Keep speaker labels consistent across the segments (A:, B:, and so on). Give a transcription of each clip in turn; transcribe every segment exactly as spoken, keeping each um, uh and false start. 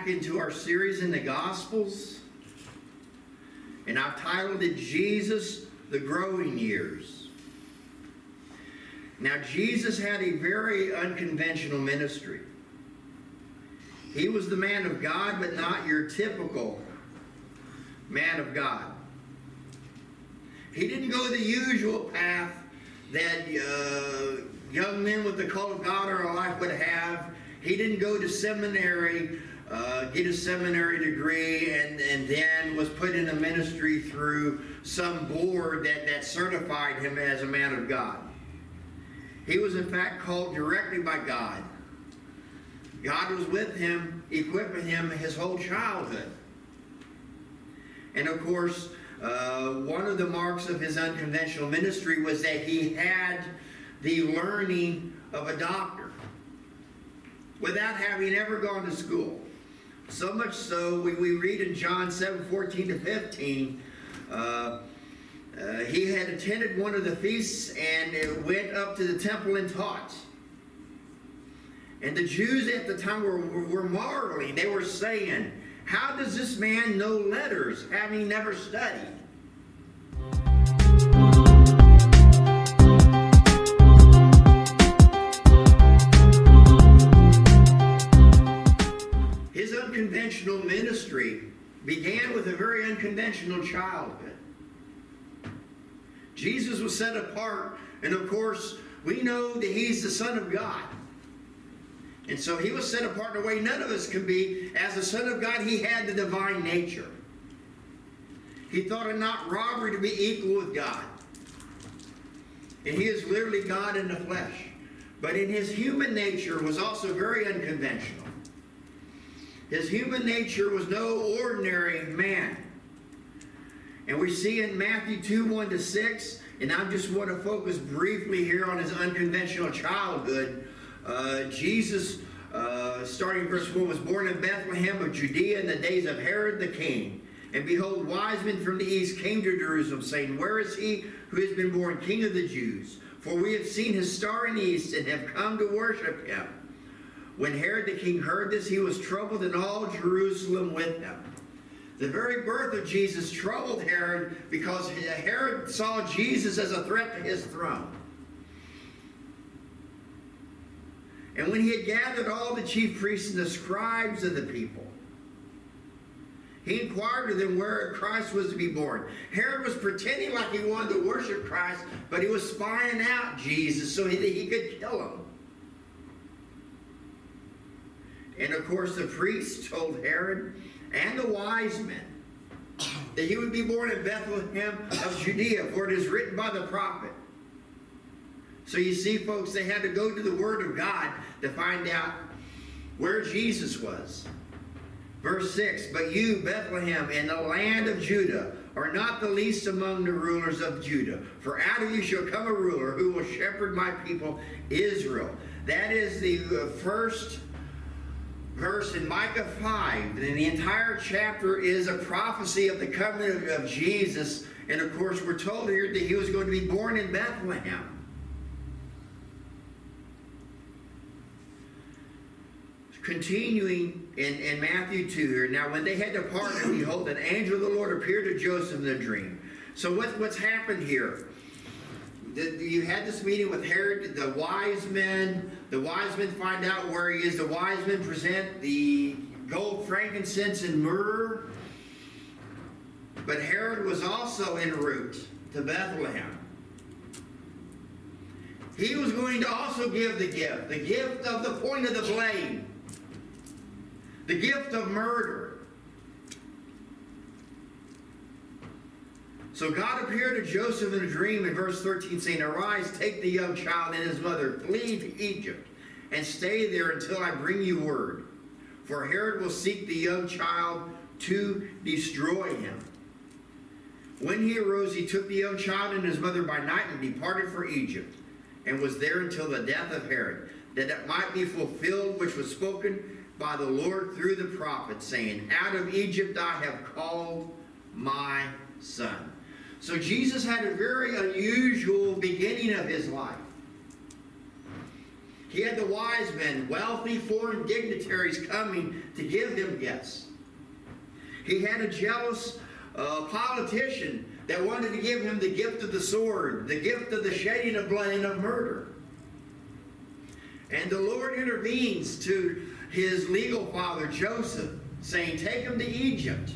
A: back into our series in the Gospels, and I've titled it Jesus, the Growing Years. Now, Jesus had a very unconventional ministry. He was the man of God, but not your typical man of God. He didn't go the usual path that uh, young men with the call of God or a life would have. He didn't go to seminary, uh, get a seminary degree, and, and then was put in a ministry through some board that, that certified him as a man of God. He was in fact called directly by God. God was with him, equipping him his whole childhood. And of course, uh, one of the marks of his unconventional ministry was that he had the learning of a doctor without having ever gone to school. So much so, we, we read in John seven, fourteen to fifteen, uh, uh, he had attended one of the feasts and went up to the temple and taught. And the Jews at the time were, were, were marveling. They were saying, how does this man know letters, having never studied? His unconventional ministry began with a very unconventional childhood. Jesus was set apart, and of course, we know that he's the Son of God. And so he was set apart in a way none of us can be. As the Son of God, he had the divine nature. He thought it not robbery to be equal with God. And he is literally God in the flesh. But in his human nature was also very unconventional. His human nature was no ordinary man. And we see in Matthew two, one to six, and I just want to focus briefly here on his unconventional childhood. Uh, Jesus, uh, starting in verse one, was born in Bethlehem of Judea in the days of Herod the king. And behold, wise men from the east came to Jerusalem, saying, where is he who has been born King of the Jews? For we have seen his star in the east and have come to worship him. When Herod the king heard this, he was troubled, and all Jerusalem with him. The very birth of Jesus troubled Herod, because Herod saw Jesus as a threat to his throne. And when he had gathered all the chief priests and the scribes of the people, he inquired of them where Christ was to be born. Herod was pretending like he wanted to worship Christ, but he was spying out Jesus so that he could kill him. And of course, the priests told Herod and the wise men that he would be born in Bethlehem of Judea, for it is written by the prophet. So you see, folks, they had to go to the Word of God to find out where Jesus was. Verse six, but you, Bethlehem, in the land of Judah, are not the least among the rulers of Judah. For out of you shall come a ruler who will shepherd my people Israel. That is the first verse in Micah five. And the entire chapter is a prophecy of the coming of Jesus. And of course, we're told here that he was going to be born in Bethlehem. Continuing in, in Matthew two here. Now, when they had departed, behold, an angel of the Lord appeared to Joseph in a dream. So what, what's happened here? The, you had this meeting with Herod, the wise men. The wise men find out where he is. The wise men present the gold, frankincense, and myrrh. But Herod was also en route to Bethlehem. He was going to also give the gift. The gift of the point of the blade. The gift of murder. So God appeared to Joseph in a dream in verse thirteen, saying, arise, take the young child and his mother, flee to Egypt, and stay there until I bring you word. For Herod will seek the young child to destroy him. When he arose, he took the young child and his mother by night and departed for Egypt, and was there until the death of Herod, that it might be fulfilled which was spoken by the Lord through the prophet, saying, out of Egypt I have called my son. So Jesus had a very unusual beginning of his life. He had the wise men, wealthy foreign dignitaries coming to give him gifts. He had a jealous uh, politician that wanted to give him the gift of the sword, the gift of the shedding of blood and of murder. And the Lord intervenes to his legal father, Joseph, saying, take him to Egypt.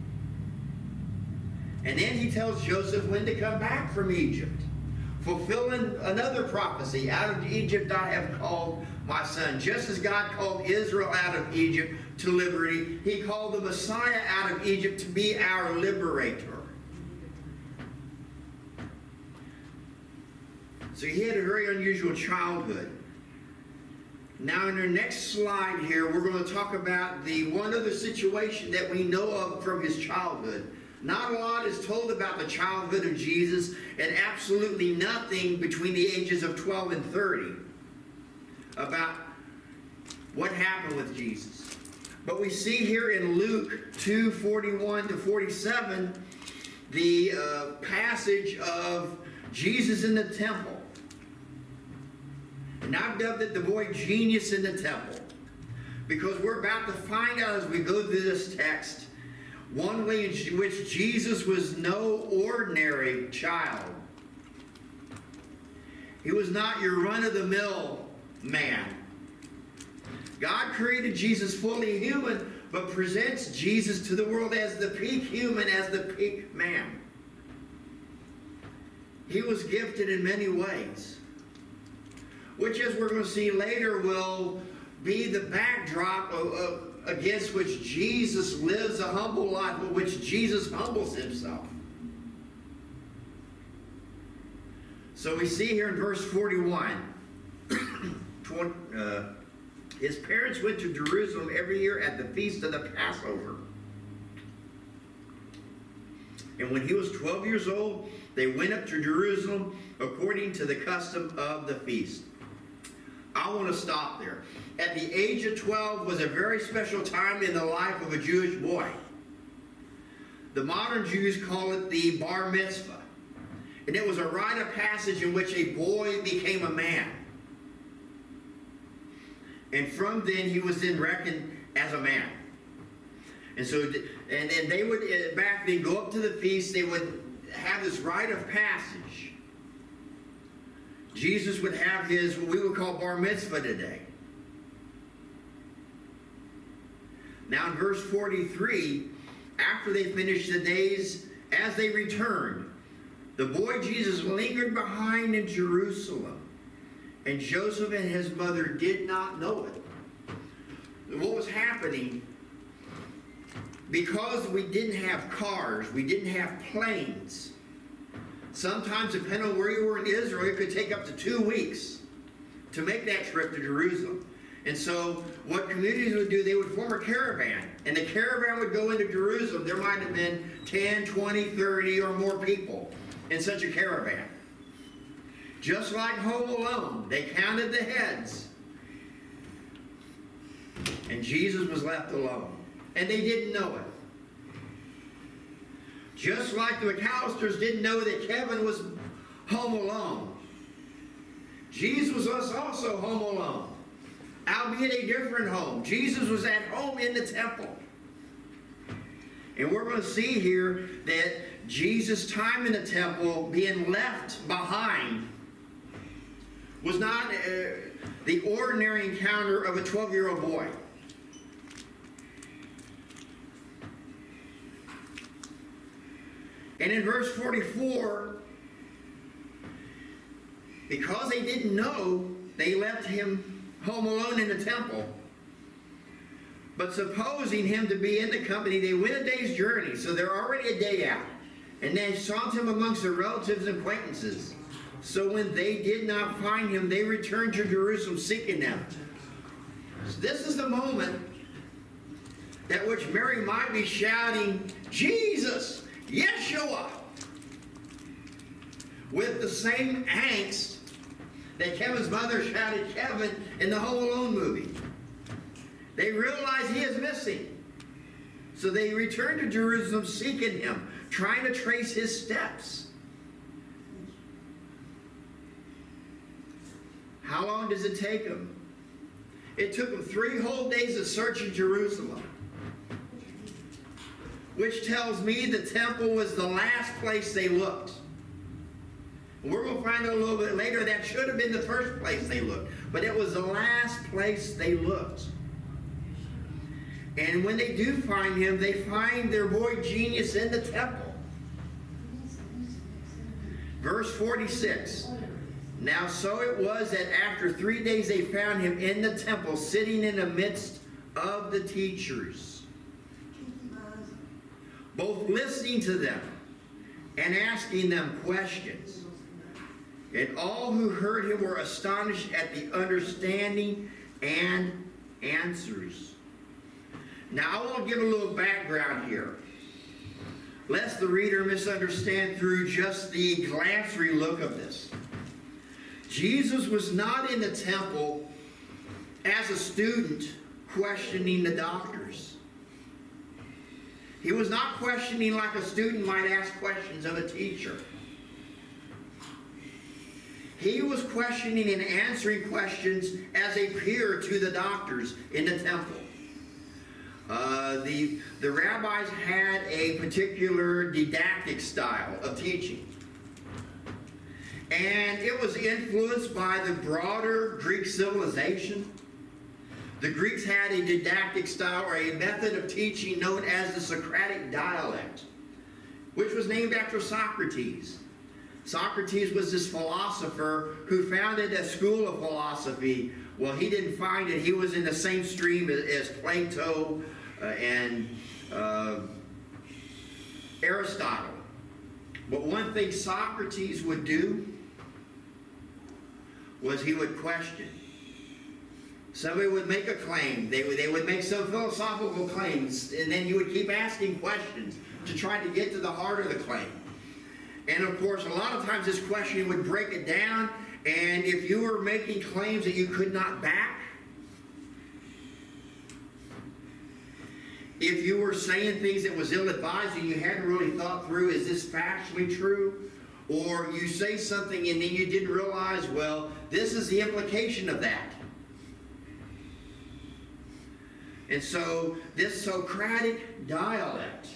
A: And then he tells Joseph when to come back from Egypt, fulfilling another prophecy. Out of Egypt I have called my son. Just as God called Israel out of Egypt to liberty, he called the Messiah out of Egypt to be our liberator. So he had a very unusual childhood. Now in our next slide here, we're going to talk about the one other situation that we know of from his childhood. Not a lot is told about the childhood of Jesus, and absolutely nothing between the ages of twelve and thirty about what happened with Jesus. But we see here in Luke two forty-one to forty-seven the uh, passage of Jesus in the temple. And I've dubbed it the boy genius in the temple, because we're about to find out as we go through this text one way in which Jesus was no ordinary child. He was not your run-of-the-mill man. God created Jesus fully human, but presents Jesus to the world as the peak human, as the peak man. He was gifted in many ways, which, as we're going to see later, will be the backdrop of, of, against which Jesus lives a humble life, but which Jesus humbles himself. So we see here in verse forty-one, uh, his parents went to Jerusalem every year at the feast of the Passover. And when he was twelve years old, they went up to Jerusalem according to the custom of the feast. I want to stop there. At the age of twelve was a very special time in the life of a Jewish boy. The modern Jews call it the bar mitzvah. And it was a rite of passage in which a boy became a man. And from then he was then reckoned as a man. And so, and, and they would, back then, go up to the feast. They would have this rite of passage. Jesus would have his, what we would call bar mitzvah today. Now in verse forty-three, after they finished the days, as they returned, the boy Jesus lingered behind in Jerusalem, and Joseph and his mother did not know it. What was happening, because we didn't have cars, we didn't have planes. Sometimes, depending on where you were in Israel, it could take up to two weeks to make that trip to Jerusalem. And so what communities would do, they would form a caravan. And the caravan would go into Jerusalem. There might have been ten, twenty, thirty or more people in such a caravan. Just like Home Alone, they counted the heads. And Jesus was left alone. And they didn't know it. Just like the McAllisters didn't know that Kevin was home alone. Jesus was also home alone, albeit a different home. Jesus was at home in the temple. And we're going to see here that Jesus' time in the temple, being left behind, was not uh, the ordinary encounter of a twelve-year-old boy. And in verse forty-four, because they didn't know, they left him home alone in the temple. But supposing him to be in the company, they went a day's journey, so they're already a day out. And they sought him amongst their relatives and acquaintances. So when they did not find him, they returned to Jerusalem seeking them. So this is the moment at which Mary might be shouting, Jesus! Yeshua, with the same angst that Kevin's mother shouted Kevin in the Home Alone movie. They realize he is missing. So they return to Jerusalem seeking him, trying to trace his steps. How long does it take them? It took them three whole days of searching Jerusalem, which tells me the temple was the last place they looked. We're going to find out a little bit later that should have been the first place they looked, but it was the last place they looked. And when they do find him, they find their boy genius in the temple. Verse forty-six. Now so it was that after three days they found him in the temple, sitting in the midst of the teachers, both listening to them and asking them questions. And all who heard him were astonished at the understanding and answers. Now I want to give a little background here, lest the reader misunderstand through just the glancery look of this. Jesus was not in the temple as a student questioning the doctors. He was not questioning like a student might ask questions of a teacher. He was questioning and answering questions as a peer to the doctors in the temple. Uh, the, the rabbis had a particular didactic style of teaching. And it was influenced by the broader Greek civilization. The Greeks had a didactic style or a method of teaching known as the Socratic dialect, which was named after Socrates. Socrates was this philosopher who founded a school of philosophy. Well, he didn't find it. He was in the same stream as, as Plato uh, and uh, Aristotle. But one thing Socrates would do was he would question. Somebody would make a claim. They would, they would make some philosophical claims, and then he would keep asking questions to try to get to the heart of the claim. And of course, a lot of times this question would break it down, and if you were making claims that you could not back, if you were saying things that was ill-advised and you hadn't really thought through, is this factually true? Or you say something and then you didn't realize, well, this is the implication of that. And so this Socratic dialect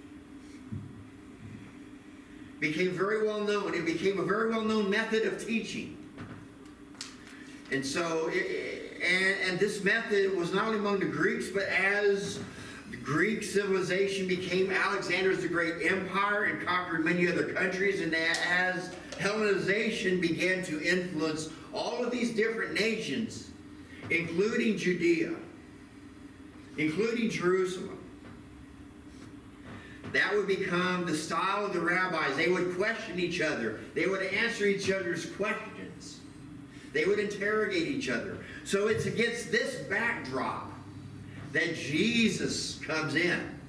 A: became very well known. It became a very well known method of teaching. And so, it, and, and this method was not only among the Greeks, but as the Greek civilization became Alexander's the Great Empire and conquered many other countries, and as Hellenization began to influence all of these different nations, including Judea, including Jerusalem, that would become the style of the rabbis. They would question each other. They would answer each other's questions. They would interrogate each other. So it's against this backdrop that Jesus comes in.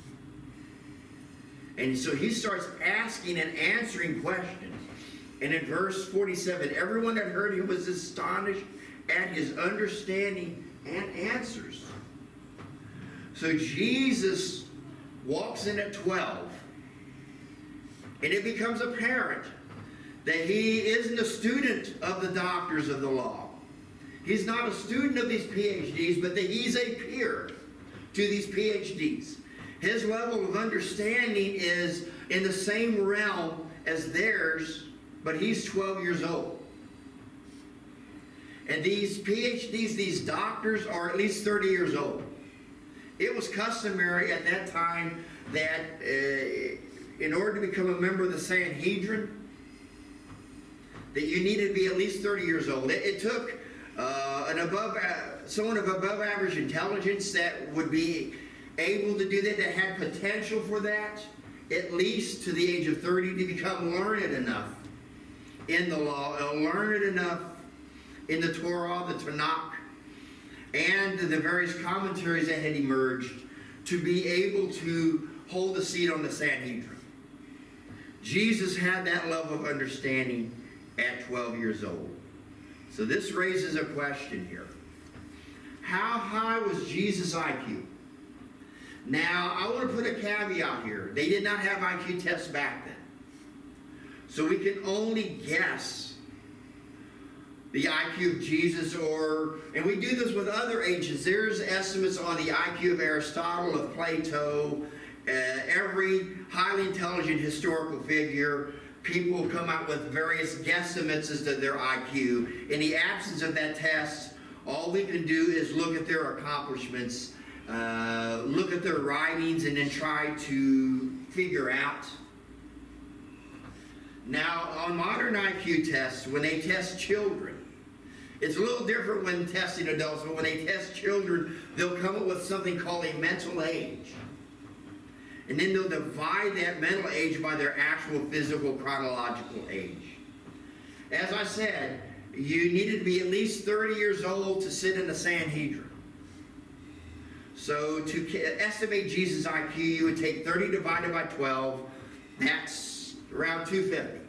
A: And so he starts asking and answering questions. And in verse forty-seven, everyone that heard him was astonished at his understanding and answers. So Jesus walks in at twelve, and it becomes apparent that he isn't a student of the doctors of the law. He's not a student of these P H Ds, but that he's a peer to these P H Ds. His level of understanding is in the same realm as theirs, but he's twelve years old. And these P H Ds, these doctors, are at least thirty years old. It was customary at that time that uh, in order to become a member of the Sanhedrin, that you needed to be at least thirty years old. It, it took uh, an above, uh, someone of above average intelligence that would be able to do that, that had potential for that, at least to the age of thirty, to become learned enough in the law, uh, learned enough in the Torah, the Tanakh, and the various commentaries that had emerged to be able to hold a seat on the Sanhedrin. Jesus had that level of understanding at twelve years old. So this raises a question here. How high was Jesus' I Q? Now, I want to put a caveat here. They did not have I Q tests back then. So we can only guess the I Q of Jesus, or, and we do this with other ancients. There's estimates on the I Q of Aristotle, of Plato, uh, every highly intelligent historical figure. People come out with various guesstimates as to their I Q. In the absence of that test, all we can do is look at their accomplishments, uh, look at their writings, and then try to figure out. Now, on modern I Q tests, when they test children, it's a little different when testing adults, but when they test children, they'll come up with something called a mental age. And then they'll divide that mental age by their actual physical chronological age. As I said, you needed to be at least thirty years old to sit in the Sanhedrin. So to estimate Jesus' I Q, you would take thirty divided by twelve. That's around two hundred fifty.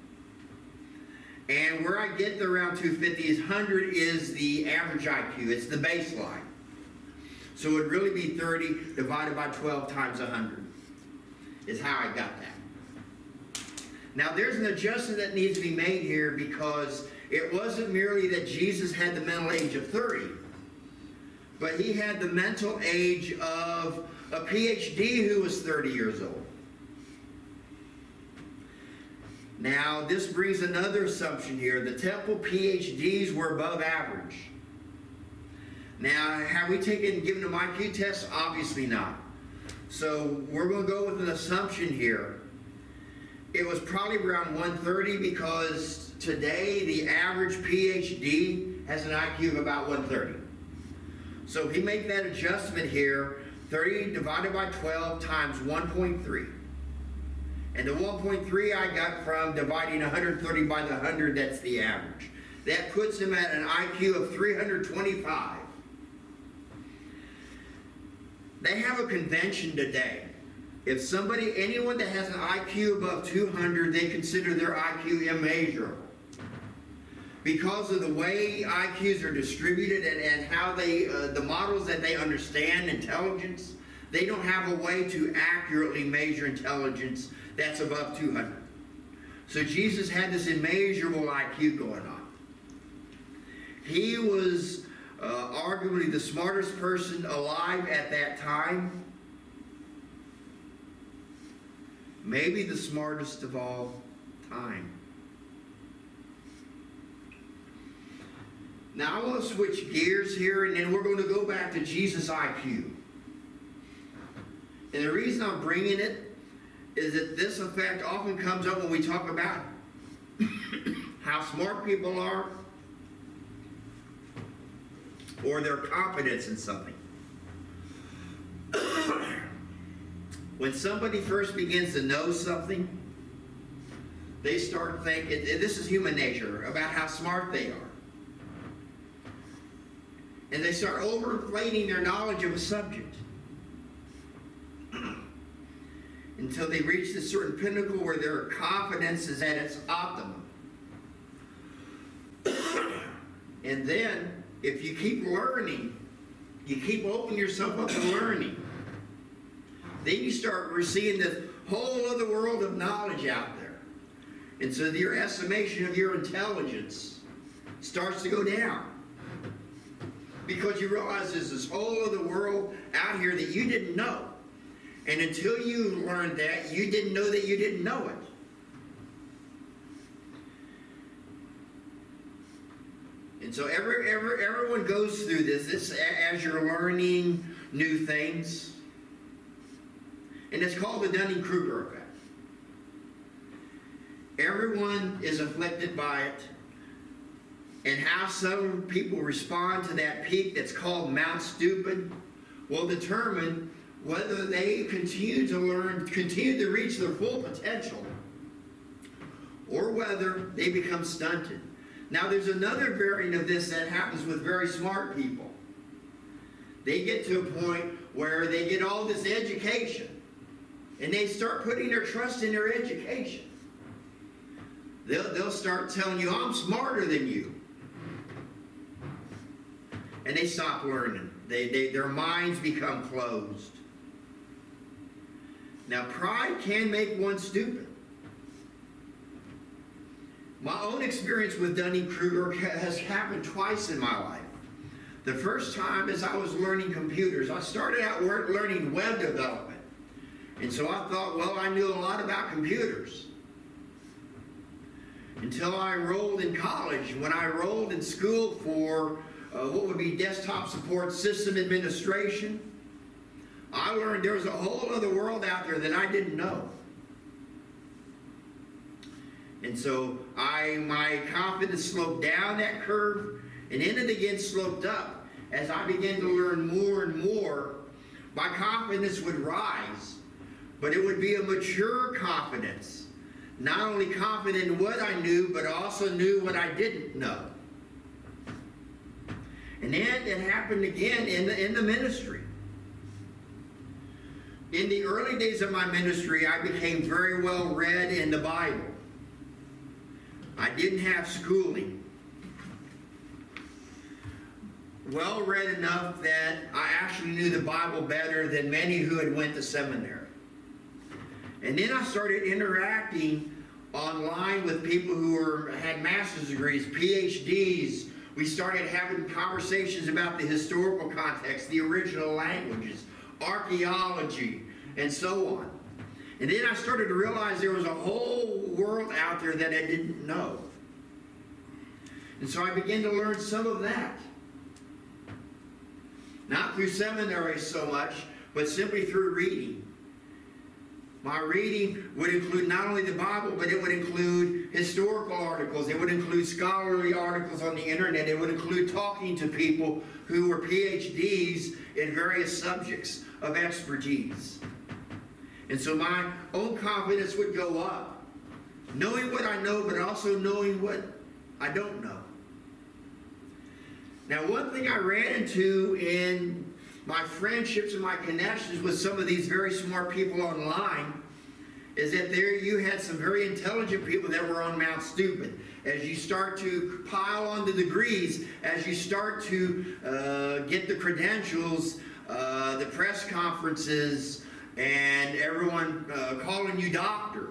A: And where I get the around two hundred fifty is one hundred is the average I Q. It's the baseline. So it would really be thirty divided by twelve times one hundred is how I got that. Now there's an adjustment that needs to be made here, because it wasn't merely that Jesus had the mental age of thirty, but he had the mental age of a P H D who was thirty years old. Now, this brings another assumption here. The temple P H Ds were above average. Now, have we taken, given them I Q tests? Obviously not. So, we're going to go with an assumption here. It was probably around one thirty, because today the average P H D has an I Q of about one thirty. So, if we make that adjustment here, thirty divided by twelve times one point three. And the one point three I got from dividing one hundred thirty by the one hundred, that's the average. That puts him at an I Q of three hundred twenty-five. They have a convention today. If somebody, anyone that has an I Q above two hundred, they consider their I Q immeasurable. Because of the way I Qs are distributed and, and how they, uh, the models that they understand intelligence, they don't have a way to accurately measure intelligence that's above two hundred. So Jesus had this immeasurable I Q going on. He was uh, arguably the smartest person alive at that time. Maybe the smartest of all time. Now I want to switch gears here, and then we're going to go back to Jesus' I Q. And the reason I'm bringing it is that this effect often comes up when we talk about how smart people are or their competence in something. When somebody first begins to know something, they start thinking, this is human nature, about how smart they are. And they start overinflating their knowledge of a subject until they reach this certain pinnacle where their confidence is at its optimum. And then, if you keep learning, you keep opening yourself up to learning, then you start seeing this whole other world of knowledge out there. And so your estimation of your intelligence starts to go down. Because you realize there's this whole other world out here that you didn't know. And until you learned that, you didn't know that you didn't know it. And so every, every, everyone goes through this, this as you're learning new things. And it's called the Dunning-Kruger effect. Everyone is afflicted by it. And how some people respond to that peak that's called Mount Stupid will determine whether they continue to learn, continue to reach their full potential, or whether they become stunted. Now there's another variant of this that happens with very smart people. They get to a point where they get all this education, and they start putting their trust in their education. They'll, they'll start telling you, I'm smarter than you. And they stop learning. They, they, their minds become closed. Now, pride can make one stupid. My own experience with Dunning-Kruger has happened twice in my life. The first time is I was learning computers. I started out learning web development. And so I thought, well, I knew a lot about computers. Until I enrolled in college. When I enrolled in school for uh, what would be desktop support system administration, I learned there was a whole other world out there that I didn't know. And so I, my confidence sloped down that curve, and then it again sloped up. As I began to learn more and more, my confidence would rise, but it would be a mature confidence. Not only confident in what I knew, but also knew what I didn't know. And then it happened again in the, in the ministry. In the early days of my ministry, I became very well read in the Bible. I didn't have schooling. Well read enough that I actually knew the Bible better than many who had went to seminary. And then I started interacting online with people who were, had master's degrees, P H Ds. We started having conversations about the historical context, the original languages, archaeology, and so on. And then I started to realize there was a whole world out there that I didn't know. And so I began to learn some of that. Not through seminary so much, but simply through reading. My reading would include not only the Bible, but it would include historical articles. It would include scholarly articles on the internet. It would include talking to people who were P H Ds in various subjects of expertise. And so my own confidence would go up, knowing what I know, but also knowing what I don't know. Now, one thing I ran into in my friendships and my connections with some of these very smart people online is that there you had some very intelligent people that were on Mount Stupid. As you start to pile on the degrees, as you start to uh, get the credentials, uh, the press conferences, and everyone uh, calling you doctor,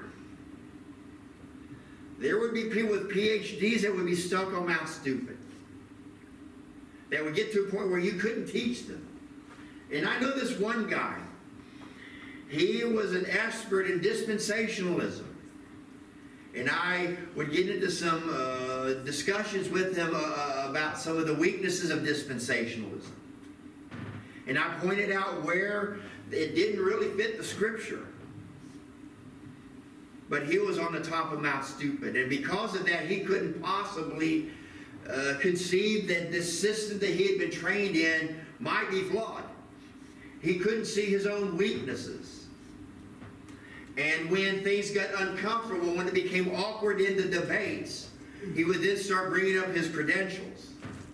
A: there would be people with P H Ds that would be stuck on Mount Stupid. That would get to a point where you couldn't teach them. And I know this one guy. He was an expert in dispensationalism. And I would get into some uh, discussions with him uh, about some of the weaknesses of dispensationalism. And I pointed out where it didn't really fit the scripture. But he was on the top of Mount Stupid. And because of that, he couldn't possibly uh, conceive that this system that he had been trained in might be flawed. He couldn't see his own weaknesses. And when things got uncomfortable, when it became awkward in the debates, he would then start bringing up his credentials.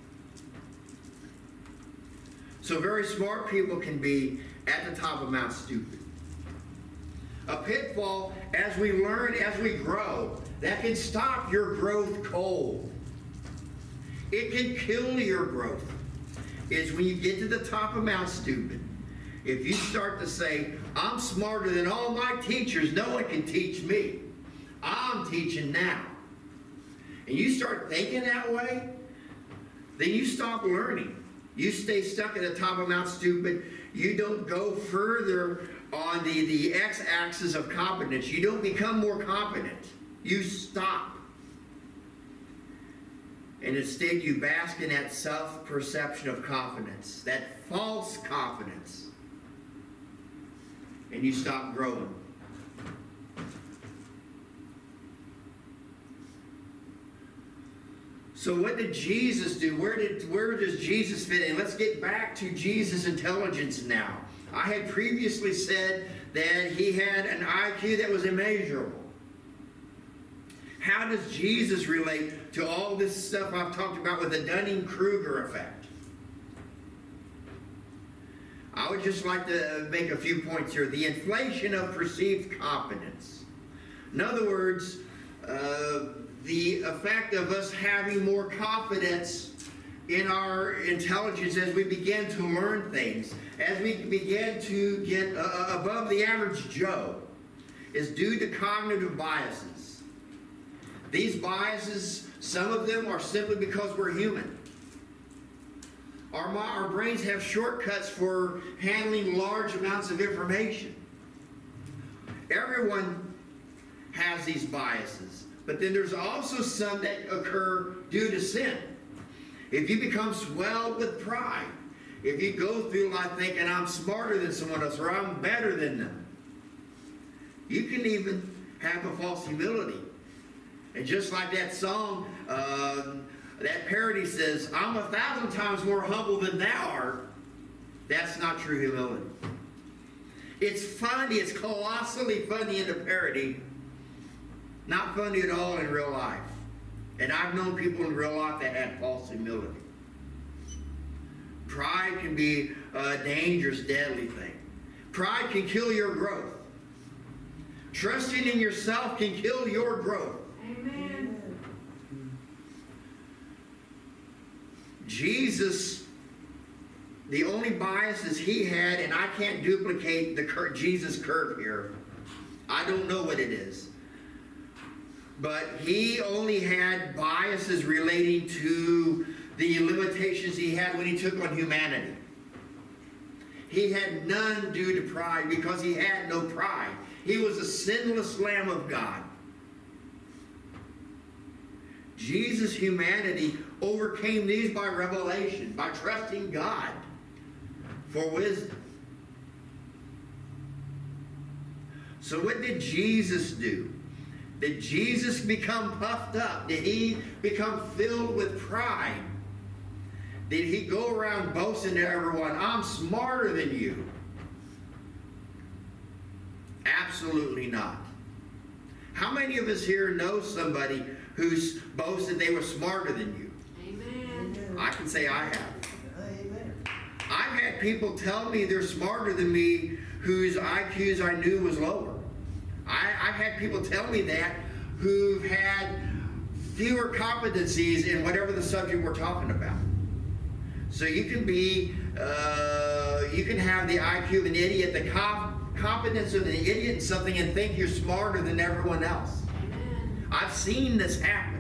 A: So very smart people can be at the top of Mount Stupid. A pitfall, as we learn, as we grow, that can stop your growth cold. It can kill your growth. Is when you get to the top of Mount Stupid, if you start to say, I'm smarter than all my teachers, no one can teach me. I'm teaching now. And you start thinking that way, then you stop learning. You stay stuck at the top of Mount Stupid. You don't go further on the, the x-axis of competence. You don't become more competent. You stop. And instead you bask in that self-perception of confidence, that false confidence. And you stop growing. So what did Jesus do? Where did where does Jesus fit in? Let's get back to Jesus' intelligence now. I had previously said that he had an I Q that was immeasurable. How does Jesus relate to all this stuff I've talked about with the Dunning-Kruger effect? I would just like to make a few points here. The inflation of perceived competence. In other words, uh, the effect of us having more confidence in our intelligence as we begin to learn things, as we begin to get uh, above the average Joe, is due to cognitive biases. These biases, some of them are simply because we're human. Our, our brains have shortcuts for handling large amounts of information. Everyone has these biases, but then there's also some that occur due to sin. If you become swelled with pride, if you go through life thinking I'm smarter than someone else or I'm better than them, you can even have a false humility. And just like that song, uh, that parody says, I'm a thousand times more humble than thou art. That's not true humility. It's funny, it's colossally funny in the parody, not funny at all in real life. And I've known people in real life that had false humility. Pride can be a dangerous, deadly thing. Pride can kill your growth. Trusting in yourself can kill your growth.
B: Amen.
A: Jesus, the only biases he had, and I can't duplicate the cur- Jesus curve here. I don't know what it is. But he only had biases relating to the limitations he had when he took on humanity. He had none due to pride because he had no pride. He was a sinless Lamb of God. Jesus' humanity overcame these by revelation, by trusting God for wisdom. So what did Jesus do? Did Jesus become puffed up? Did he become filled with pride? Did he go around boasting to everyone, I'm smarter than you? Absolutely not. How many of us here know somebody who's boasted they were smarter than you?
B: Amen.
A: I can say I have.
C: Amen.
A: I've had people tell me they're smarter than me whose I Qs I knew was lower. I, I've had people tell me that who've had fewer competencies in whatever the subject we're talking about. So you can be, uh, you can have the I Q of an idiot, the comp- competence of an idiot in something, and think you're smarter than everyone else.
B: Amen.
A: I've seen this happen.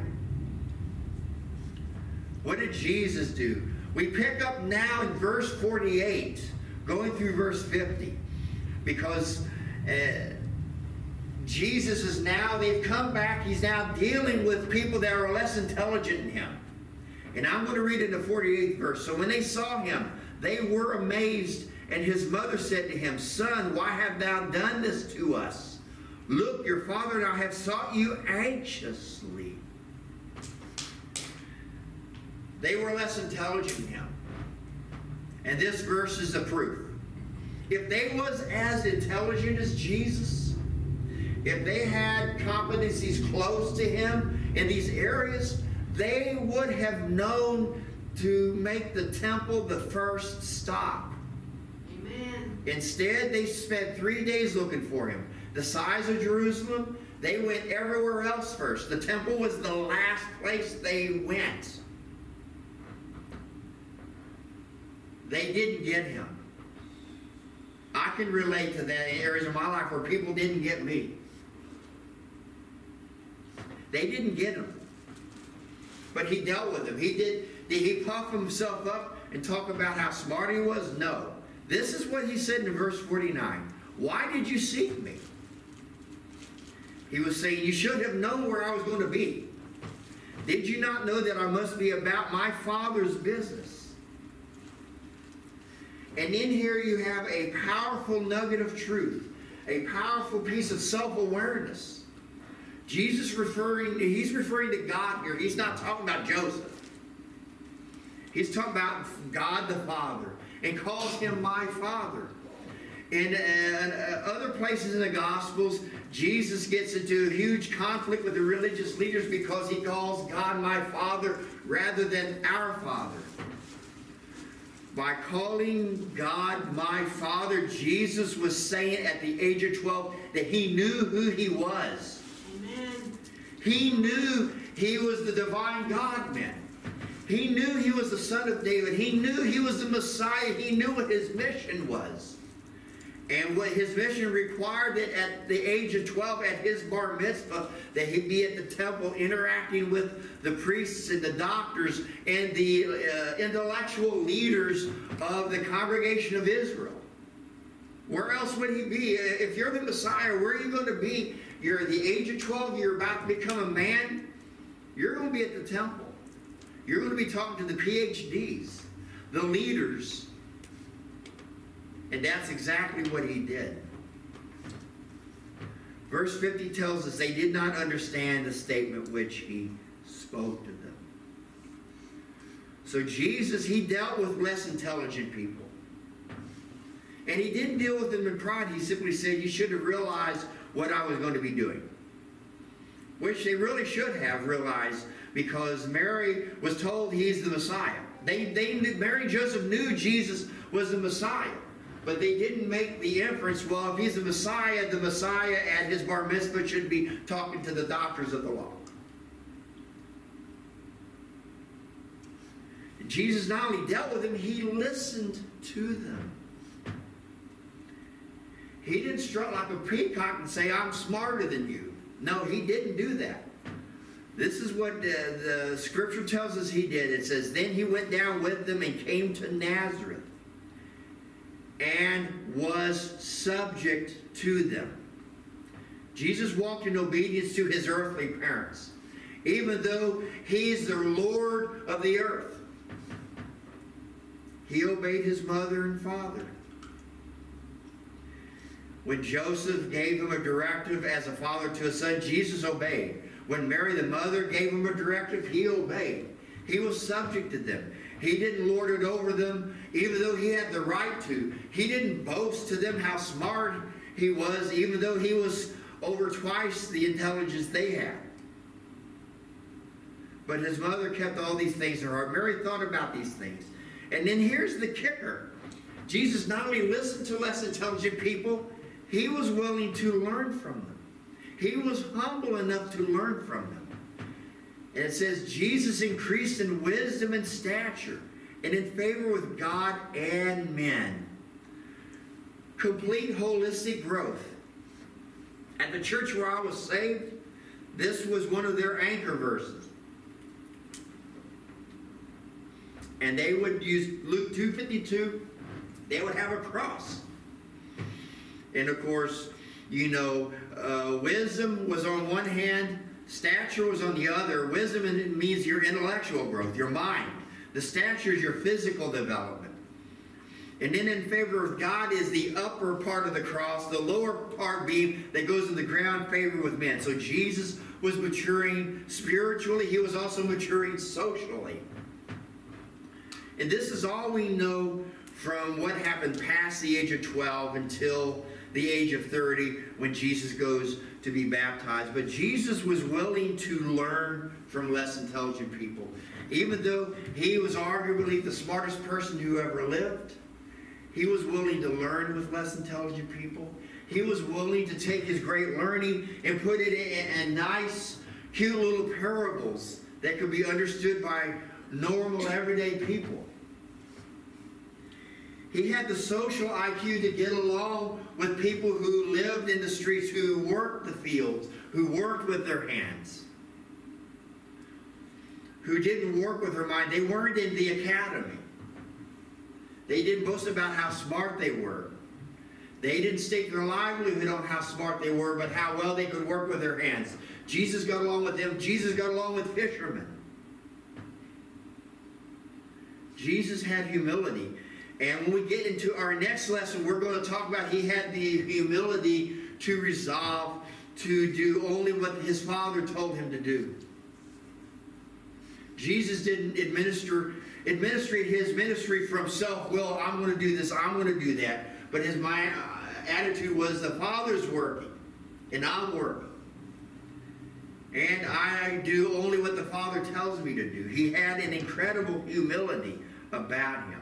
A: What did Jesus do? We pick up now in verse forty-eight, going through verse fifty, because uh, Jesus is now, they've come back, he's now dealing with people that are less intelligent than him. And I'm going to read in the forty-eighth verse. So when they saw him, they were amazed, and his mother said to him, Son, why hast thou done this to us? Look, your father and I have sought you anxiously. They were less intelligent than him. And this verse is the proof. If they was as intelligent as Jesus, if they had competencies close to him in these areas, they would have known to make the temple the first stop.
B: Amen.
A: Instead, they spent three days looking for him. The size of Jerusalem, they went everywhere else first. The temple was the last place they went. They didn't get him. I can relate to that in areas of my life where people didn't get me. They didn't get him. But he dealt with them. He did. Did he puff himself up and talk about how smart he was? No. This is what he said in verse forty-nine. Why did you seek me? He was saying, you should have known where I was going to be. Did you not know that I must be about my Father's business? And in here you have a powerful nugget of truth, a powerful piece of self-awareness. Jesus referring, he's referring to God here. He's not talking about Joseph. He's talking about God the Father and calls him my Father. In uh, other places in the Gospels, Jesus gets into a huge conflict with the religious leaders because he calls God my Father rather than our Father. By calling God my Father, Jesus was saying at the age of twelve that he knew who he was.
B: Amen.
A: He knew he was the divine God-man. He knew he was the son of David. He knew he was the Messiah. He knew what his mission was. And what his mission required that at the age of twelve, at his bar mitzvah, that he be at the temple interacting with the priests and the doctors and the uh, intellectual leaders of the congregation of Israel. Where else would he be? If you're the Messiah, where are you going to be? You're at the age of twelve, you're about to become a man. You're going to be at the temple. You're going to be talking to the P H Ds, the leaders. And that's exactly what he did. Verse fifty tells us they did not understand the statement which he spoke to them. So Jesus, he dealt with less intelligent people. And he didn't deal with them in pride. He simply said, you should have realized what I was going to be doing. Which they really should have realized, because Mary was told he's the Messiah. They, they, Mary and Joseph knew Jesus was the Messiah. But they didn't make the inference, well, if he's the Messiah, the Messiah at his bar mitzvah should be talking to the doctors of the law. And Jesus not only dealt with them, he listened to them. He didn't strut like a peacock and say, I'm smarter than you. No, he didn't do that. This is what the, the scripture tells us he did. It says, then he went down with them and came to Nazareth, and was subject to them. Jesus walked in obedience to his earthly parents, even though he's the Lord of the earth. He obeyed his mother and father. When Joseph gave him a directive as a father to his son, Jesus obeyed. When Mary, the mother, gave him a directive, he obeyed. He was subject to them. He didn't lord it over them, even though he had the right to. He didn't boast to them how smart he was, even though he was over twice the intelligence they had. But his mother kept all these things in her heart. Mary thought about these things. And then here's the kicker. Jesus not only listened to less intelligent people, he was willing to learn from them. He was humble enough to learn from them. And it says, Jesus increased in wisdom and stature and in favor with God and men. Complete holistic growth. At the church where I was saved, this was one of their anchor verses. And they would use Luke two fifty-two. They would have a cross. And of course, you know, uh, wisdom was on one hand, stature was on the other. Wisdom means your intellectual growth, your mind. The stature is your physical development. And then in favor of God is the upper part of the cross, the lower part being that goes in the ground, favor with men. So Jesus was maturing spiritually. He was also maturing socially. And this is all we know from what happened past the age of twelve until the age of thirty, when Jesus goes to be baptized. But Jesus was willing to learn from less intelligent people. Even though he was arguably the smartest person who ever lived, he was willing to learn with less intelligent people. He was willing to take his great learning and put it in, in nice, cute little parables that could be understood by normal, everyday people. He had the social I Q to get along with people who lived in the streets, who worked the fields, who worked with their hands, who didn't work with their mind. They weren't in the academy. They didn't boast about how smart they were. They didn't stake their livelihood on how smart they were, but how well they could work with their hands. Jesus got along with them. Jesus got along with fishermen. Jesus had humility. And when we get into our next lesson, we're going to talk about he had the humility to resolve to do only what his Father told him to do. Jesus didn't administer, administrate his ministry from self-will. I'm going to do this, I'm going to do that. But his my uh, attitude was, the Father's working, and I'm working. And I do only what the Father tells me to do. He had an incredible humility about him.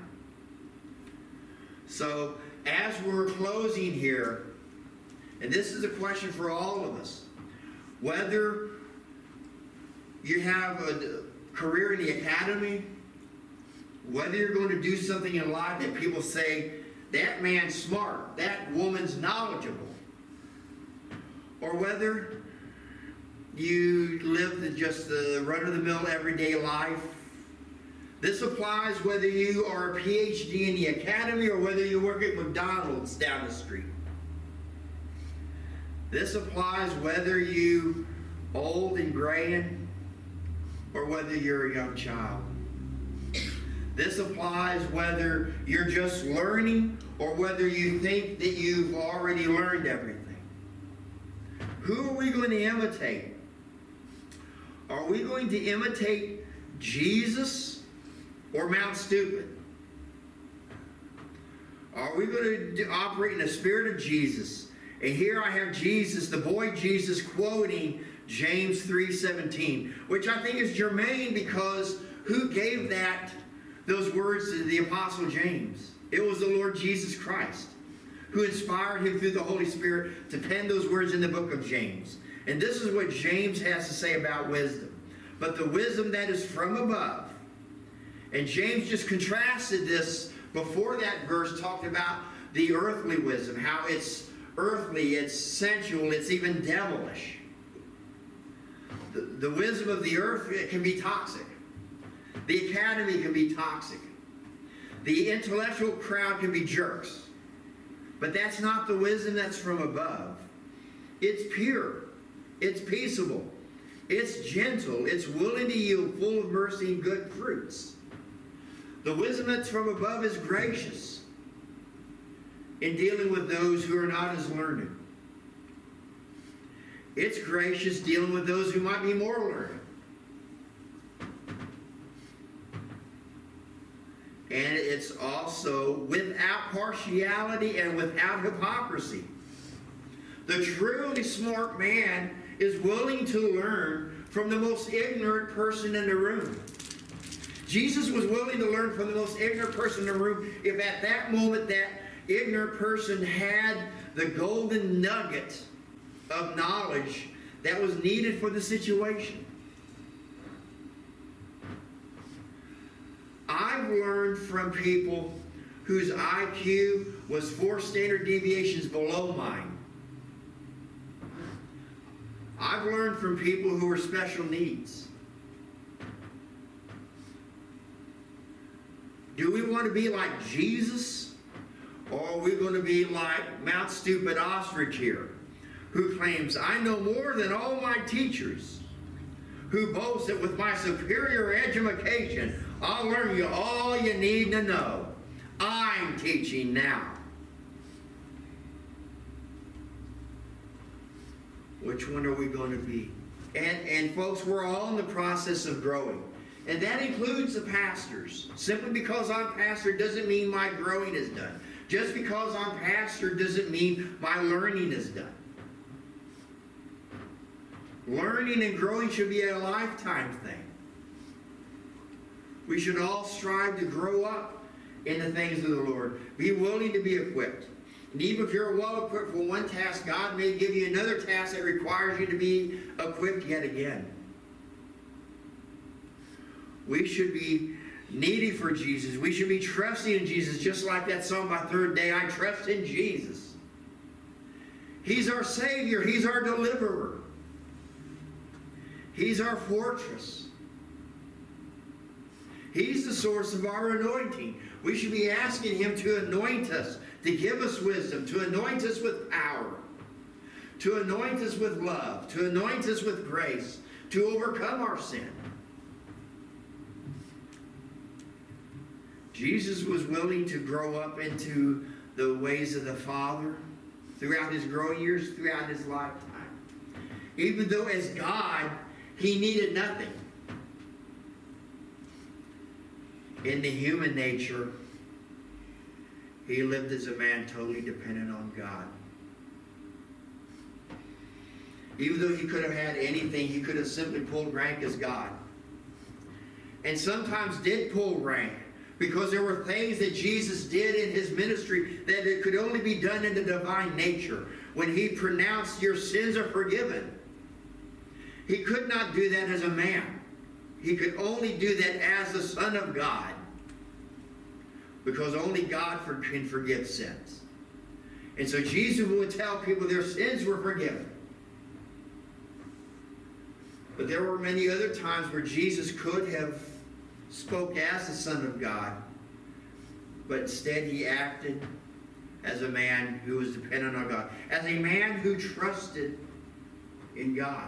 A: So, as we're closing here, and this is a question for all of us, whether you have a career in the academy, whether you're going to do something in life that people say, that man's smart, that woman's knowledgeable, or whether you live the, just the run-of-the-mill everyday life. This applies whether you are a P H D in the academy or whether you work at McDonald's down the street. This applies whether you old and graying or whether you're a young child. This applies whether you're just learning or whether you think that you've already learned everything. Who are we going to imitate? Are we going to imitate Jesus or Mount Stupid? Are we going to operate in the spirit of Jesus? And here I have Jesus, the boy Jesus, quoting James three seventeen, which I think is germane because who gave that those words to the Apostle James? It was the Lord Jesus Christ who inspired him through the Holy Spirit to pen those words in the book of James. And this is what James has to say about wisdom. But the wisdom that is from above. And James just contrasted this before that verse, talked about the earthly wisdom, how it's earthly, it's sensual, it's even devilish. The, the wisdom of the earth, it can be toxic. The academy can be toxic. The intellectual crowd can be jerks. But that's not the wisdom that's from above. It's pure. It's peaceable. It's gentle. It's willing to yield, full of mercy and good fruits. The wisdom that's from above is gracious in dealing with those who are not as learned. It's gracious dealing with those who might be more learned. And it's also without partiality and without hypocrisy. The truly smart man is willing to learn from the most ignorant person in the room. Jesus was willing to learn from the most ignorant person in the room if at that moment that ignorant person had the golden nugget of knowledge that was needed for the situation. I've learned from people whose I Q was four standard deviations below mine. I've learned from people who are special needs. Do we want to be like Jesus? Or are we going to be like Mount Stupid Ostrich here, who claims, I know more than all my teachers, who boasts that with my superior education, I'll learn you all you need to know. I'm teaching now. Which one are we going to be? And, and folks, we're all in the process of growing. And that includes the pastors. Simply because I'm pastor doesn't mean my growing is done. Just because I'm pastor doesn't mean my learning is done. Learning and growing should be a lifetime thing. We should all strive to grow up in the things of the Lord. Be willing to be equipped. And even if you're well equipped for one task, God may give you another task that requires you to be equipped yet again. We should be needy for Jesus. We should be trusting in Jesus, just like that song by Third Day, I trust in Jesus. He's our Savior. He's our deliverer. He's our fortress. He's the source of our anointing. We should be asking Him to anoint us, to give us wisdom, to anoint us with power, to anoint us with love, to anoint us with grace, to overcome our sin. Jesus was willing to grow up into the ways of the Father throughout His growing years, throughout His lifetime. Even though as God, He needed nothing. In the human nature, He lived as a man totally dependent on God. Even though He could have had anything, He could have simply pulled rank as God. And sometimes did pull rank, because there were things that Jesus did in His ministry that it could only be done in the divine nature. When He pronounced, your sins are forgiven. He could not do that as a man. He could only do that as the Son of God. because only God for, can forgive sins. And so Jesus would tell people their sins were forgiven. But there were many other times where Jesus could have spoke as the Son of God, but instead he acted as a man who was dependent on God, as a man who trusted in God.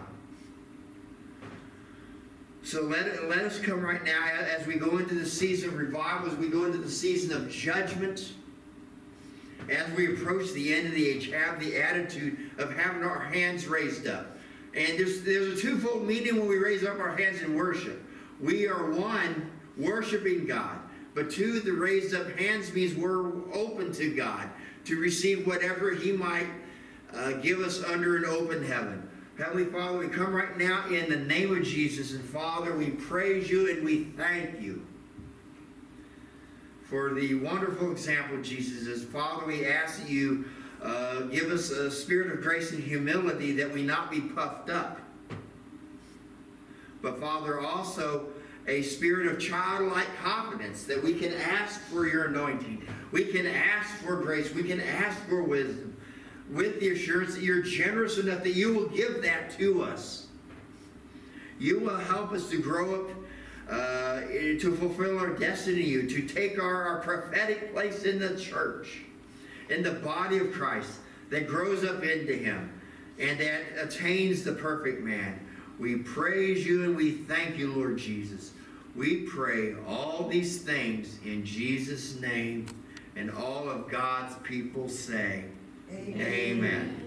A: So let, let us come right now as we go into the season of revival, as we go into the season of judgment, as we approach the end of the age, have the attitude of having our hands raised up. And there's, there's a twofold meaning when we raise up our hands in worship. We are, one, worshiping God. But two, the raised up hands means we're open to God to receive whatever he might uh, give us under an open heaven. Heavenly Father, we come right now in the name of Jesus. And Father, we praise you and we thank you for the wonderful example Jesus is. Father, we ask that you uh, give us a spirit of grace and humility, that we not be puffed up. But Father, also a spirit of childlike confidence, that we can ask for your anointing. We can ask for grace. We can ask for wisdom, with the assurance that you're generous enough that you will give that to us. You will help us to grow up, uh, to fulfill our destiny, you to take our, our prophetic place in the church, in the body of Christ, that grows up into him and that attains the perfect man. We praise you and we thank you, Lord Jesus. We pray all these things in Jesus' name, and all of God's people say, Amen. Amen.